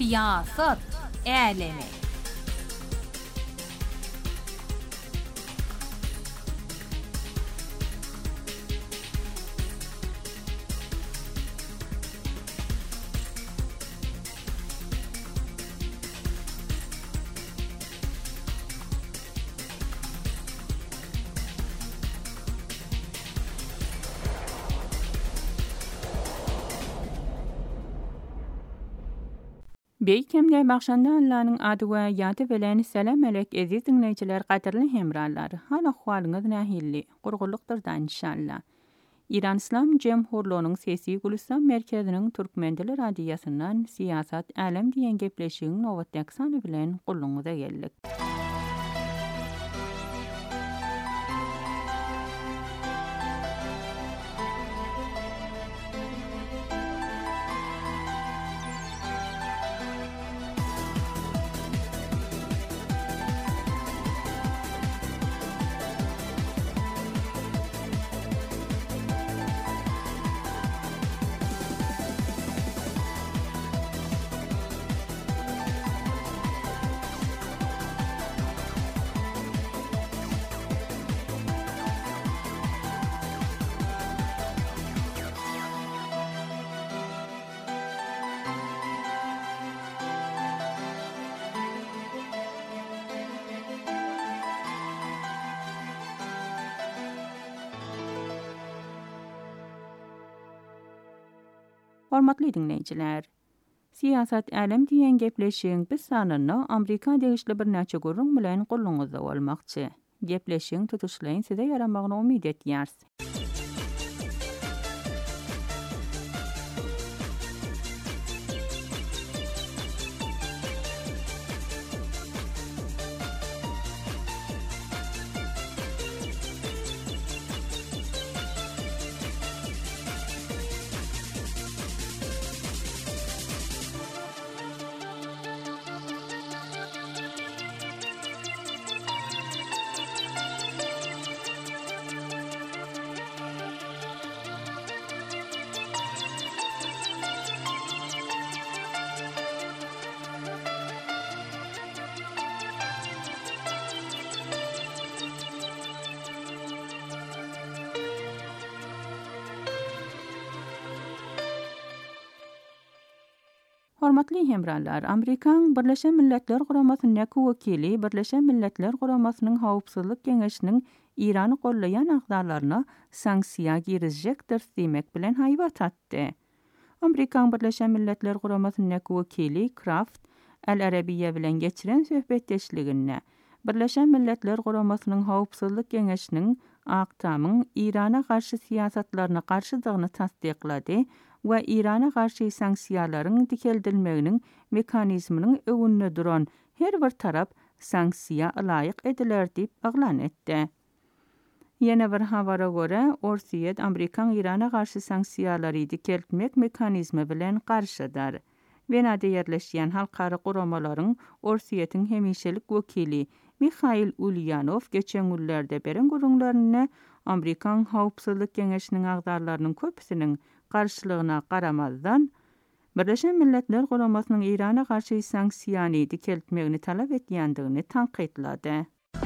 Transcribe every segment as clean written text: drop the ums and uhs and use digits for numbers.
Siyasat Alemi. Beýkemde başanda Allah'ın adı we ýady bilen selam alek aziz dinleýijiler, gaderli hemralar. Hal ahwalyňyz nähilli? Gurgulykdyrdan inşallah. İran İslam Jemhurluğunyň Sesi Gülistan merkeziniň Türkmen dili radiýasyndan Siyasat Alem diýen gepleşigiň nowatdaky sany bilen guluňyza geldik. Hormatly dinleýijiler, Siyasat Alem diýen gepleşigiň biz sanyny Amerika degişli bir näçe gurrun bilen guluňyzda bolmakçy. Gepleşigiň tutuşlaryň size yaramagyna umyt edýäris. Hormatly hemralar, Amerikan Birleşen Milletler Guramasynyň wekili Birleşen Milletler Guramasynyň Howpsuzlyk Geňeşiniň Irany gollaýan agdarlaryna sanksiýa girizjekdir diýmek bilen haýbat atdy. Amerikan Birleşen Milletler Guramasynyň wekili Kraft Al-Arabiyya bilen geçiren söhbetdeşliginde Birleşen Milletler Guramasynyň Howpsuzlyk Geňeşiniň aktamyň Irana garşy siýasatlaryna garşydygyny tasdiklady we Irana garşy sanksiýalaryň dikeldilmeginiň mekanizmynyň öwünde duran her bir tarap sanksiýa laýyk ediler diýip aglan etdi. Ýene bir habara görä, Orsiýet Amerikan Irana garşy sanksiýalary dikeltmek mekanizmi bilen garşydyr. Wenada ýerleşýän halkary guramalaryň Orsiýetiň hemişelik wekili Mikhail Ulyanov geçen günlerde beren gurunlaryny Amerikan Howpsuzlyk Geňeşiniň agdarlarynyň köpüsiniň garşylygyna garamazdan Birleşen Milletler Guramasynyň Irana garşy sanksiýany dikeltmegini talap etýändigini tanqidlady.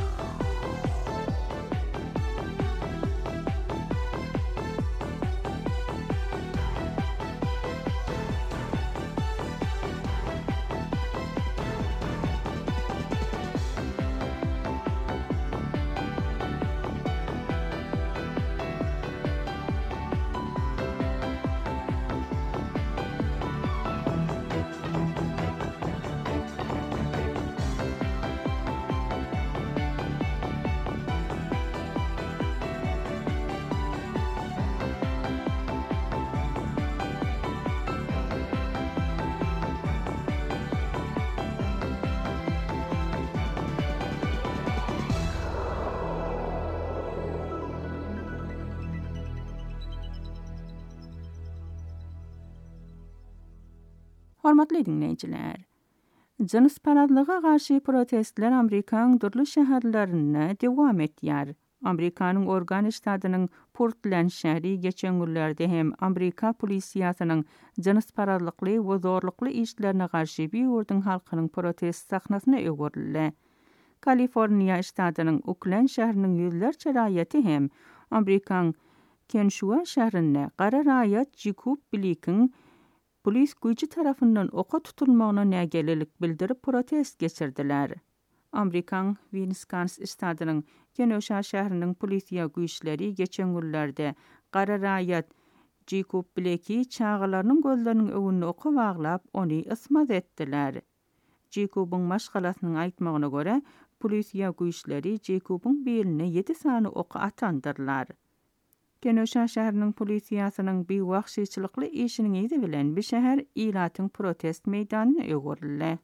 Hormatly dinleýijiler, Jyns paradlyga garşy protestler Amerikaň durly şäherlerinde dowam etýär. Amerikanyň Oregon ştatynyň Portland şähri geçen günlerde hem Amerika polisiýasynyň jynyspararlykly we zorlukly işlerine garşy bir halkynyň protest sahnasyna öwürildi. Kaliforniýa ştatynyň Oakland şäheriniň ýüzlerçe raýaty hem Amerikan Kentucky şäherinde gara raýat Jacob Blake'iň polis güýji tarapyndan oka tutulmagyna nägelelik bildirip protest geçirdiler. Amerikan Wisconsin ştatynyň Kenosha şäheriniň polisiýa güýçleri geçen günlerde gara raýat Jacob Blake'i çağalarynyň gözleriniň öwünde oka baglap ony ysmaz etdiler. Jacob'un maşgalasynyň aýtmagyna görä, polisiýa güýçleri Jacob'un beline 7 sany oka atandyrlar. Kenosha şäheriniň polisiýasynyň bir wagtçylykly işiniň ýedi bilen bir şäher ilatyň protest meýdanyna öwürildi.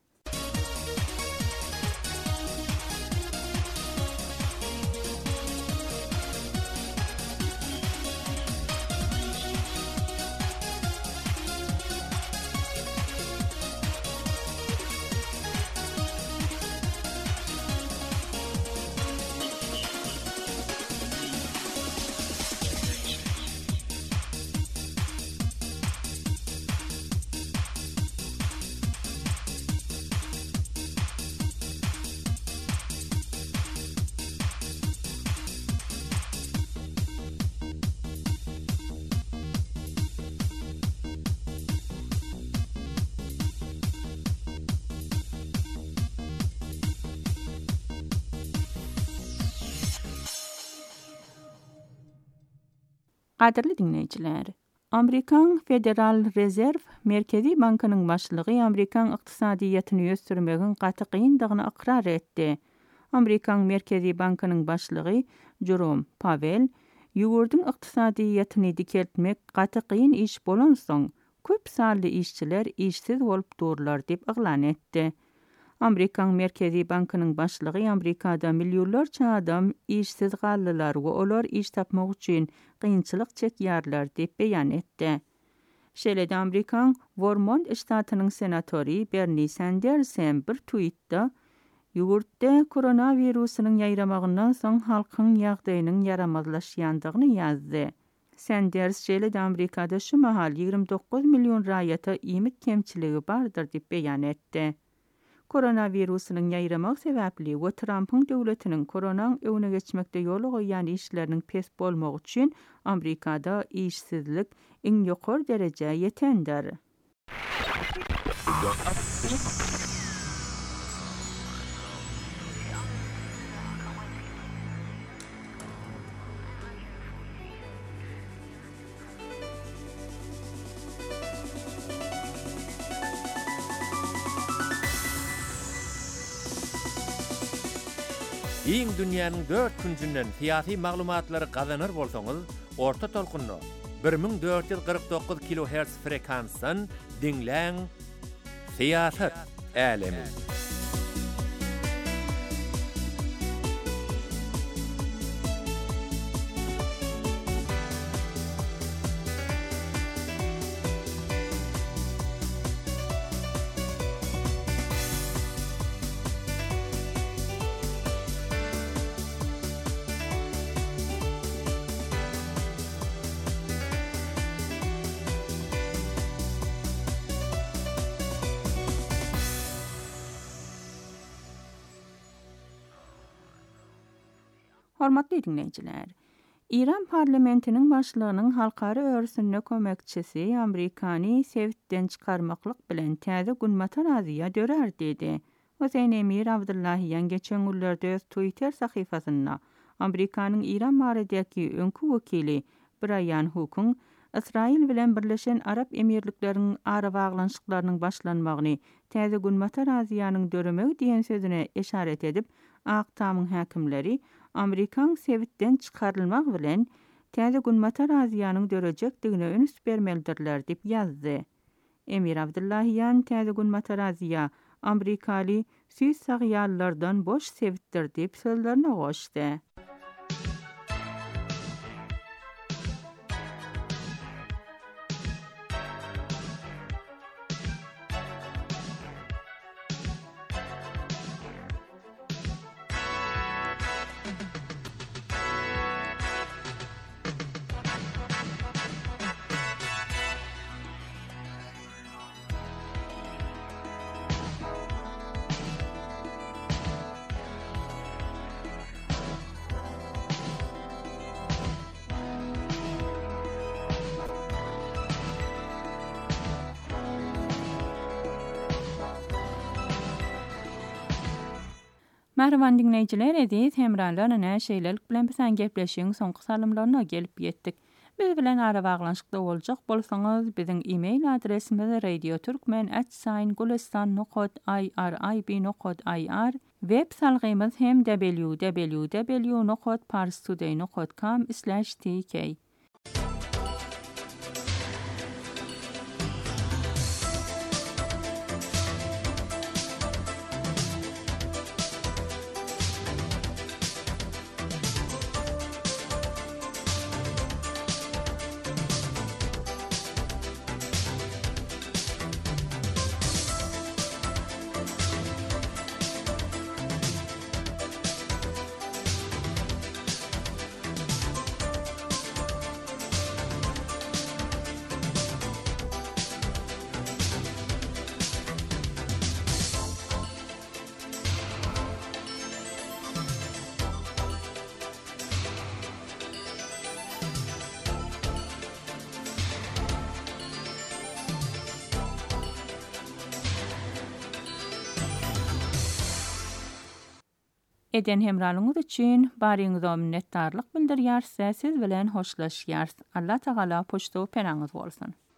Qadirli dinleyijiler, Amerikan Federal Reserve Merkezi Bankynyň başlygy Amerikan ykdysadyýatyny ösdürmegiň gaty kyndygyny ikrar etdi. Amerikan Merkezi Bankynyň başlygy Jerome Powell, ýogurdyň ykdysadyýatyny dikeltmek gaty kyn iş bolan soň, köp sanly işçiler işsiz bolup durlar diýip eglan etdi. Amerikan Merkezi Bankynyň başlygy Amerikada millionlarça adam işsiz galdylar we olar iş tapmak üçin kynçylyk çekýärler diýip beýan etdi. Şeýle-de Amerikan Vermont ştatynyň senatory Bernie Sanders hem bir tweetde ýurtda koronawirusynyň ýaýramagyndan soň halkyň ýagdaýynyň yaramazlaşýandygyny ýazdy. Sanders şeýle-de Amerikada şu mahal 29 million raýata ýmit kemçiligi bardyr diýip beýan etdi. Koronawirusynyň ýaýramak sebäpli we Trumpyň döwletiniň koronaň öwüne geçmekde ýol goýan işleriniň pes bolmagy üçin Amerikada işsizlik iň ýokary derejä ýetendir. Iň dünýäniň 4 küncünden fiýaty maglumatlary gazanır bolsaňyz, orta tolkunly 1449 kHz frekansdan dinläň. Fiýasat älemi. Hormatly dinleyijiler, İran parlamentiniň başlygynyň halkary örsünne kömekçisi Amerikany Sewitden çykarmaklyk bilen täze günmata razyya dörer dedi. Hüseyin Emir Abdullahiyan geçen günlerde öz Twitter sahyfasynda Amerikanyň İran baradaky öňkü wekili Brian Hook'un İsrail bilen Birleşen Arap Emirlikleriň ara baglanşyklarynyň başlanmagyny täze günmata raziyanyň döremegi diýen sözüne işaret edip, Aqtamyň häkimleri Amerikan Sewitden çykarylmak bilen täze günmata raziyanyň dörejekdigine öňüs bermelidirler diýip ýazdy. Emir Abdullahiyan täze günmata raziya Amerikaly süýs sagyallardan boş Sewitdir diýip sözlerine goşdy. Merhaba dinleyiciler, ediz hemrarlarına näşeýlelik bilen bilen gepleşiň soňky salymlaryna gelip ýetdik. Biz bilen ara baglanşykda boljak bolsaňyz, biziň e-mail adresimiz radioturkmen@gulistan.irib.ir, web salgymyz hem www.parstoday.com/tk. Eden hemralyňyz üçin baryňyza minnetdarlyk bildirýär. Siz bilen hoşlaşýar. Allah Taala poştow penaňyz bolsun.